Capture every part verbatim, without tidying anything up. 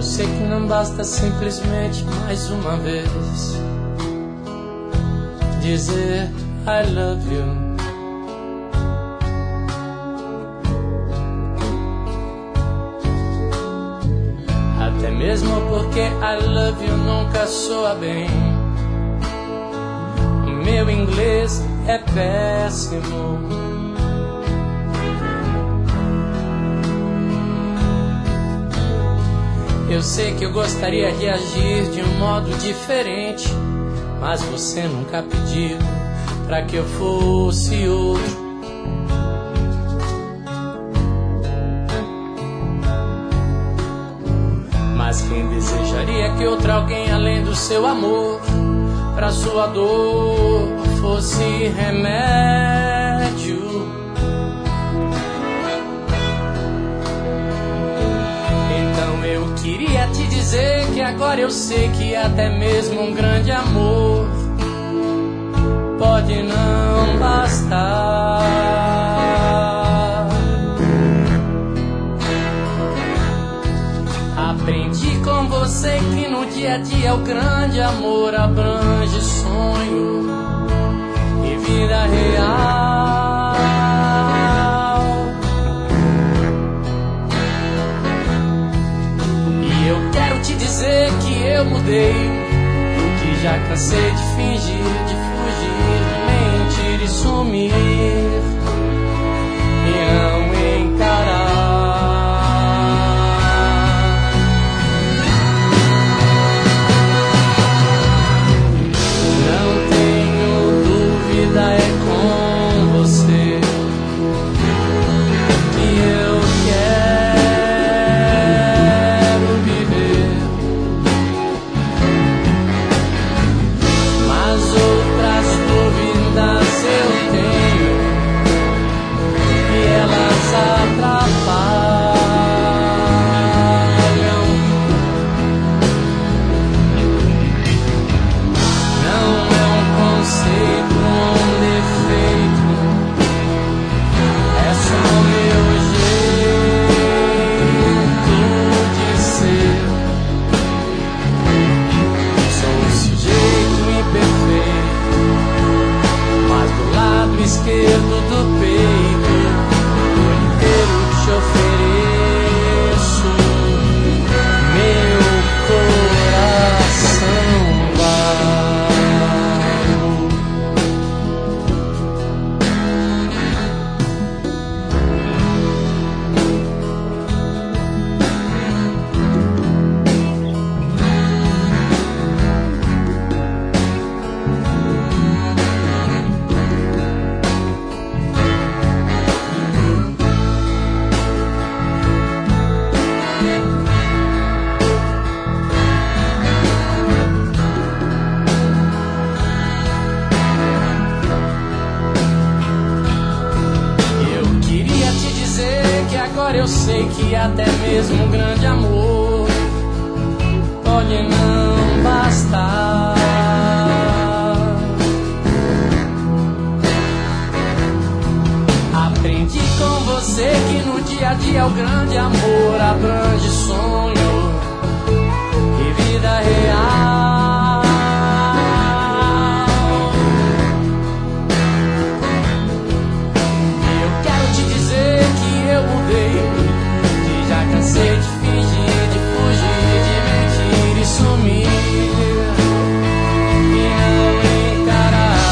sei que não basta simplesmente mais uma vez dizer I love you. Até mesmo porque I love you nunca soa bem. O meu inglês é péssimo. Eu sei que eu gostaria de agir de um modo diferente, mas você nunca pediu pra que eu fosse outro. Mas quem desejaria que outro alguém além do seu amor pra sua dor fosse remédio? Então eu queria te dizer que agora eu sei que até mesmo um grande amor pode não bastar. Aprendi com você que no dia a dia o grande amor abrange sonho e vida real. E eu quero te dizer que eu mudei, que já cansei de fingir, de fugir, de mentir e sumir e não encarar. É com você que eu quero viver, mas outras dúvidas eu tenho e elas atrapalham. Não é um conceito, esquerdo do peito, o inteiro te ofereço, meu coração eu sei que até mesmo um grande amor pode não bastar. Aprendi com você que no dia a dia o grande amor abrange sonho e vida real. E eu quero te dizer que eu mudei, cansei de fingir, de fugir, de mentir e sumir e não encarar.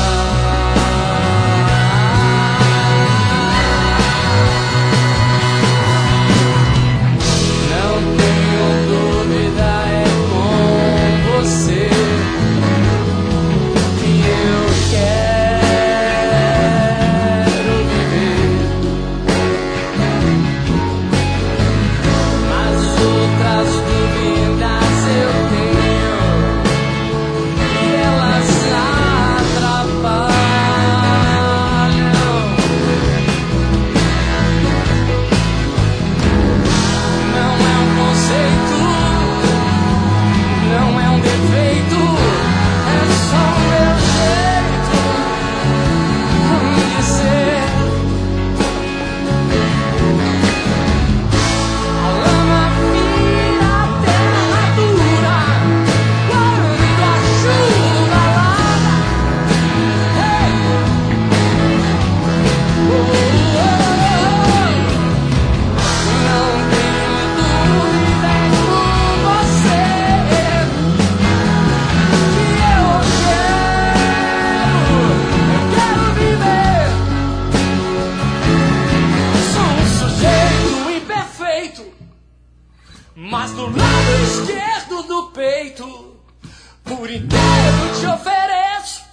Mas do lado esquerdo do peito, por inteiro te ofereço.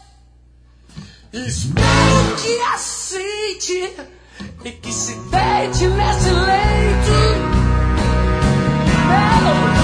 Espero que aceite e que se deite nesse leito. Não.